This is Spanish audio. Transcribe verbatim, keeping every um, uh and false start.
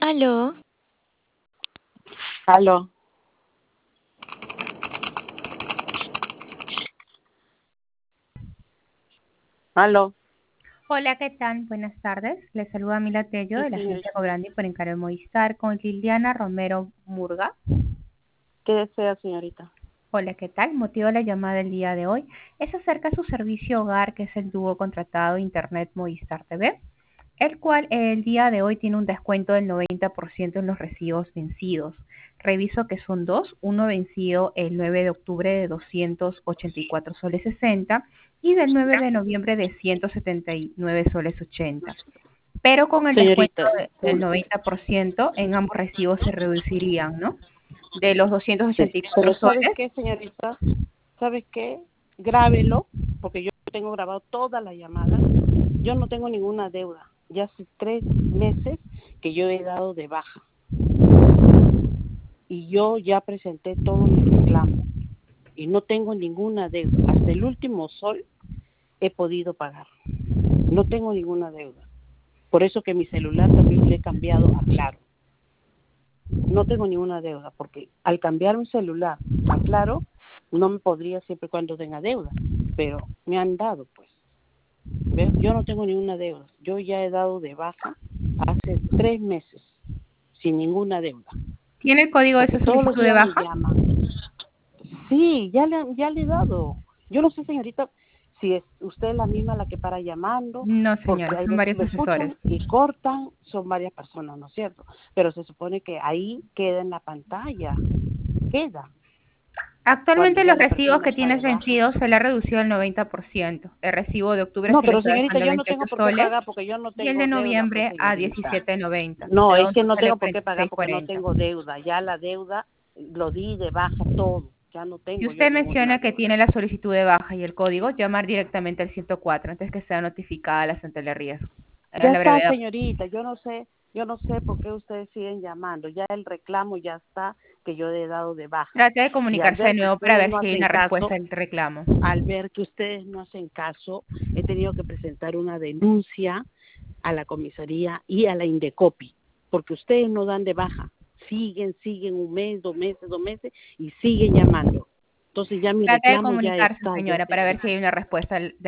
Aló, Aló. Aló. Hola, ¿qué tal? Buenas tardes. Les saluda Mila Tello Sí, de la agencia señorita. Cobrandi por encargo de Movistar con Liliana Romero Murga. ¿Qué desea, señorita? Hola, ¿qué tal? Motivo de la llamada del día de hoy es acerca de su servicio hogar, que es el dúo contratado Internet Movistar T V, el cual el día de hoy tiene un descuento del noventa por ciento en los recibos vencidos. Reviso que son dos, uno vencido el nueve de octubre de doscientos ochenta y cuatro soles sesenta y del nueve de noviembre de ciento setenta y nueve soles ochenta. Pero con el descuento Señorita, de- del sí, noventa por ciento en ambos recibos se reducirían, ¿no? De los sí. doscientos ochenta y cuatro Pero ¿sabes soles. qué, señorita? ¿Sabes qué? Grábelo, porque yo tengo grabado todas las llamadas. Yo no tengo ninguna deuda. Ya hace tres meses que yo he dado de baja. Y yo ya presenté todo mi reclamo. Y no tengo ninguna deuda. Hasta el último sol he podido pagar. No tengo ninguna deuda. Por eso que mi celular también le he cambiado a Claro. No tengo ninguna deuda, porque al cambiar mi celular a Claro, no me podría siempre y cuando tenga deuda, pero me han dado, pues. ¿Ves? Yo no tengo ninguna deuda. Yo ya he dado de baja hace tres meses, sin ninguna deuda. ¿Tiene el código de Porque su todos los solicitud de días me baja? llaman. Sí, ya le, ya le he dado. Yo no sé, señorita, si es usted la misma la que para llamando, No, porque señora, hay son veces varios lo asesores. escuchan y cortan, son varias personas, ¿no es cierto? Pero se supone que ahí queda en la pantalla, queda, cuando Actualmente ya los la recibos persona que está tienes de baja. vencidos se le ha reducido al noventa por ciento. El recibo de octubre No, se le pero está señorita, dejando yo no veintiocho tengo por qué soles pagar porque yo no y el de tengo deuda, pues noviembre a señorita. diecisiete noventa. No, es que Redondo no sale tengo por qué cuarenta y pagar seis porque no cuarenta. tengo deuda. Ya la deuda lo di de baja todo. Ya no Si tengo yo usted ninguna menciona que deuda. tiene la solicitud de baja y el código, llamar directamente al ciento cuatro antes que sea notificada la central de riesgo. A Ya la está, brevedad. señorita, yo no sé, yo no sé por qué ustedes siguen llamando. Ya el reclamo ya está, que yo he dado de baja. Trate de Y al comunicarse de ver que nuevo para ustedes ver no si hay hacen una respuesta caso, al reclamo. al ver que ustedes no hacen caso, he tenido que presentar una denuncia a la comisaría y a la Indecopi, porque ustedes no dan de baja. Siguen, siguen un mes, dos meses, dos meses y siguen llamando. Entonces ya mi Trate de reclamo ya comunicarse, está, ya señora, está para ver si hay ingresado. una respuesta al-